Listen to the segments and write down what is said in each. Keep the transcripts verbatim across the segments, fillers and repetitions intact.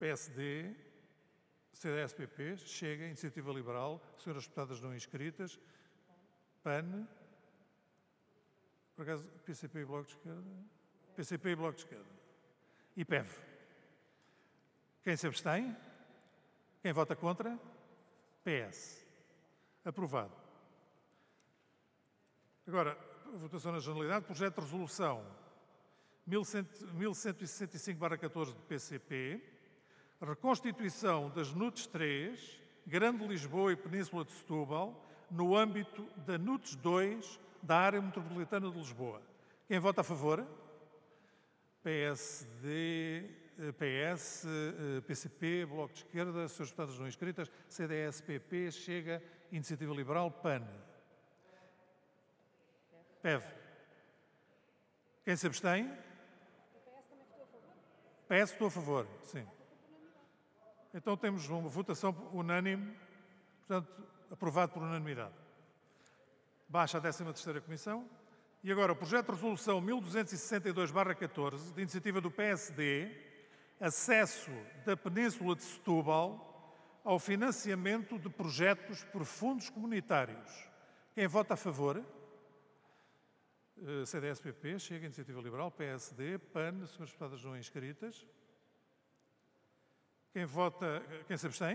P S D, C D S P P, Chega, Iniciativa Liberal, senhoras deputadas não inscritas, P A N, por acaso, P C P e Bloco de Esquerda, P C P e Bloco de Esquerda, e P E V. Quem se abstém? Quem vota contra? P S. Aprovado. Agora, votação na generalidade, projeto de resolução mil cento e sessenta e cinco barra catorze do P C P, reconstituição das N U T S três, Grande Lisboa e Península de Setúbal, no âmbito da N U T S dois da área metropolitana de Lisboa. Quem vota a favor? P S D, P S, P C P, Bloco de Esquerda, senhores deputados não inscritas, C D S P P, Chega, Iniciativa Liberal, P A N. P E V. Quem se abstém? P S votou a favor, sim. Então temos uma votação unânime, portanto, aprovado por unanimidade. Baixa a décima terceira Comissão. E agora o projeto de resolução mil duzentos e sessenta e dois barra catorze, de iniciativa do P S D, acesso da Península de Setúbal ao financiamento de projetos por fundos comunitários. Quem vota a favor? C D S P P, Chega, Iniciativa Liberal, P S D, P A N, senhoras deputadas não inscritas. Quem vota, quem se abstém?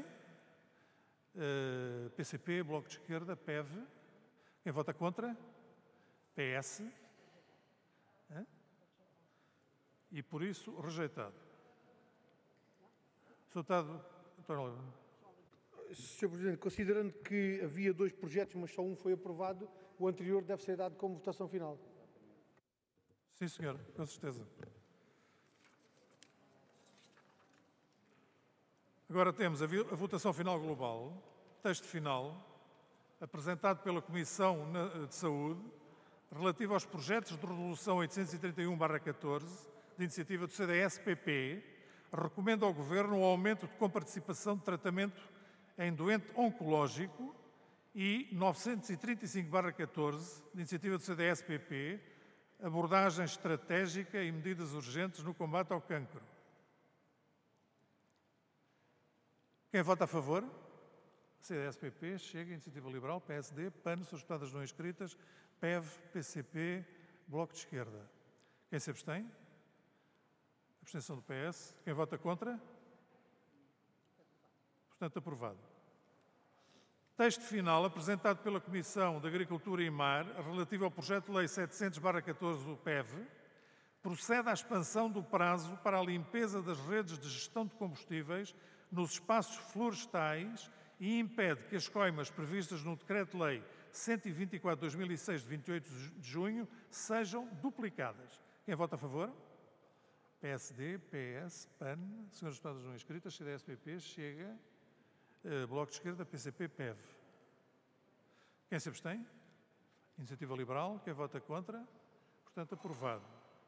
P C P, Bloco de Esquerda, P E V. Quem vota contra? P S. E por isso, rejeitado. senhor Deputado António Oliveira. senhor Presidente, considerando que havia dois projetos, mas só um foi aprovado, o anterior deve ser dado como votação final. Sim, senhor, com certeza. Agora temos a votação final global, texto final, apresentado pela Comissão de Saúde, relativo aos projetos de resolução oitocentos e trinta e um barra catorze, de iniciativa do C D S P P, recomenda ao Governo o aumento de comparticipação de tratamento em doente oncológico e novecentos e trinta e cinco barra catorze, de iniciativa do C D S P P, abordagem estratégica e medidas urgentes no combate ao cancro. Quem vota a favor? C D S P P, Chega, Iniciativa Liberal, P S D, P A N, suas deputadas não inscritas, P E V, P C P, Bloco de Esquerda. Quem se abstém? Abstenção do P S. Quem vota contra? Portanto, aprovado. Texto final apresentado pela Comissão de Agricultura e Mar, relativo ao projeto de lei setecentos barra catorze do P E V, procede à expansão do prazo para a limpeza das redes de gestão de combustíveis nos espaços florestais e impede que as coimas previstas no Decreto-Lei cento e vinte e quatro barra dois mil e seis, de vinte e oito de junho, sejam duplicadas. Quem vota a favor? P S D, P S, P A N, senhoras deputadas não inscritas, C D S P P, Chega, Bloco de Esquerda, P C P, P E V. Quem se abstém? Iniciativa Liberal. Quem vota contra? Portanto, aprovado.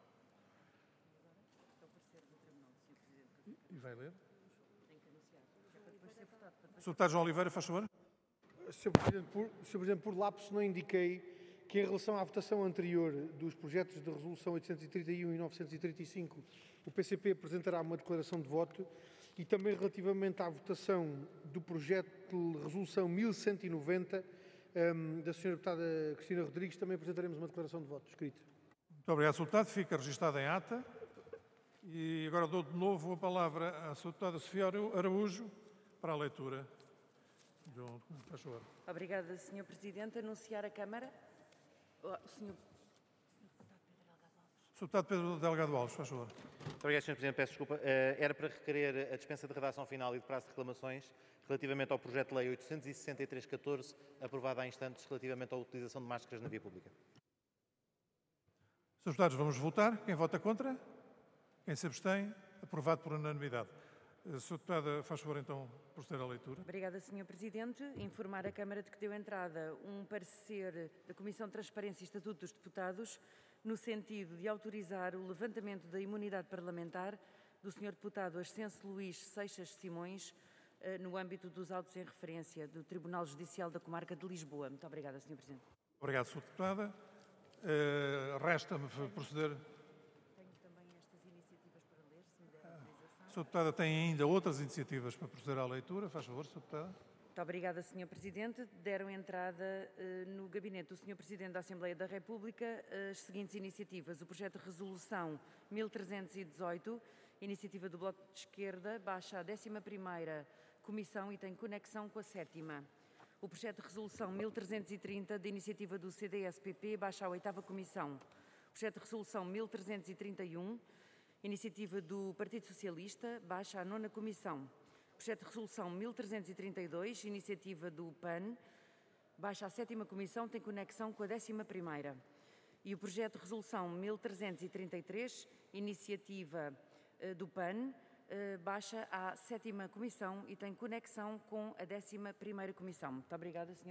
E vai ler? senhor Deputado João Oliveira, faz favor. senhor Presidente, por, senhor Presidente, por lapso não indiquei que em relação à votação anterior dos projetos de resolução oitocentos e trinta e um e novecentos e trinta e cinco, o P C P apresentará uma declaração de voto e também relativamente à votação do projeto de resolução mil cento e noventa um, da senhora Deputada Cristina Rodrigues, também apresentaremos uma declaração de voto escrita. Muito obrigado, senhor Deputado. Fica registada em ata. E agora dou de novo a palavra à senhora Deputada Sofia Araújo para a leitura. João, faz favor. Obrigada, senhor Presidente. Anunciar a Câmara. Oh, senhor... senhor Deputado Pedro Delgado Alves, faz favor. Muito obrigado, senhor Presidente. Peço desculpa. Era para requerer a dispensa de redação final e de prazo de reclamações relativamente ao projeto de lei oitocentos e sessenta e três barra catorze, aprovado há instantes, relativamente à utilização de máscaras na via pública. senhores Deputados, vamos votar. Quem vota contra? Quem se abstém? Aprovado por unanimidade. senhora Deputada, faz favor, então, proceder à leitura. Obrigada, senhor Presidente. Informar a Câmara de que deu entrada um parecer da Comissão de Transparência e Estatuto dos Deputados no sentido de autorizar o levantamento da imunidade parlamentar do senhor Deputado Ascenso Luís Seixas Simões no âmbito dos autos em referência do Tribunal Judicial da Comarca de Lisboa. Muito obrigada, senhor Presidente. Obrigado, senhora Deputada. Uh, Resta-me proceder... Tenho também estas iniciativas para ler, se me der autorização. senhora Deputada tem ainda outras iniciativas para proceder à leitura. Faz favor, senhora Deputada. Muito obrigada, senhor Presidente. Deram entrada eh, no gabinete do senhor Presidente da Assembleia da República as seguintes iniciativas. O projeto de resolução mil trezentos e dezoito, iniciativa do Bloco de Esquerda, baixa a décima primeira Comissão e tem conexão com a sétima. O projeto de resolução mil trezentos e trinta, de iniciativa do C D S P P, baixa a oitava Comissão. O projeto de resolução mil trezentos e trinta e um, iniciativa do Partido Socialista, baixa a nona Comissão. O projeto de resolução mil trezentos e trinta e dois, iniciativa do P A N, baixa a sétima Comissão, tem conexão com a décima primeira. E o projeto de resolução mil trezentos e trinta e três, iniciativa uh, do P A N, uh, baixa a sétima Comissão e tem conexão com a décima primeira Comissão. Muito obrigada, senhora.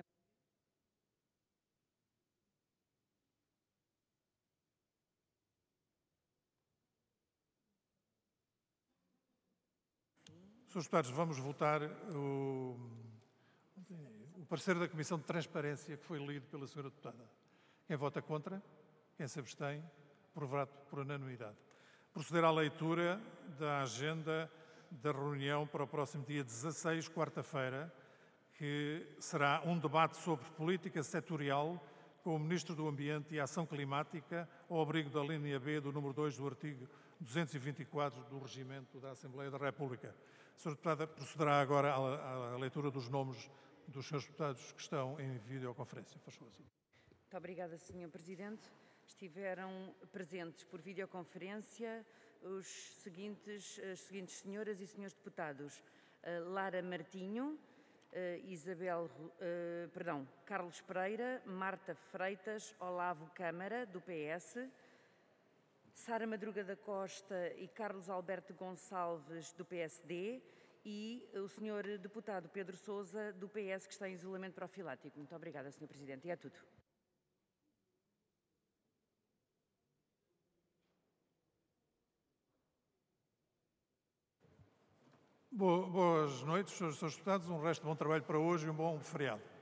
senhores Deputados, vamos votar o, o parecer da Comissão de Transparência que foi lido pela senhora Deputada. Quem vota contra? Quem se abstém? Aprovado por unanimidade. Proceder à leitura da agenda da reunião para o próximo dia dezasseis, quarta-feira, que será um debate sobre política setorial com o Ministro do Ambiente e Ação Climática, ao abrigo da linha B do número dois do artigo duzentos e vinte e quatro do Regimento da Assembleia da República. A senhora Deputada procederá agora à, à leitura dos nomes dos senhores deputados que estão em videoconferência. Faz favor. Muito obrigada, senhor Presidente. Estiveram presentes por videoconferência os seguintes, as seguintes senhoras e senhores deputados. Uh, Lara Martinho, uh, Isabel, uh, perdão, Carlos Pereira, Marta Freitas, Olavo Câmara, do P S, Sara Madruga da Costa e Carlos Alberto Gonçalves, do P S D, e o senhor deputado Pedro Sousa, do P S, que está em isolamento profilático. Muito obrigada, senhor Presidente. E é tudo. Boas noites, senhores deputados. Um resto de bom trabalho para hoje e um bom feriado.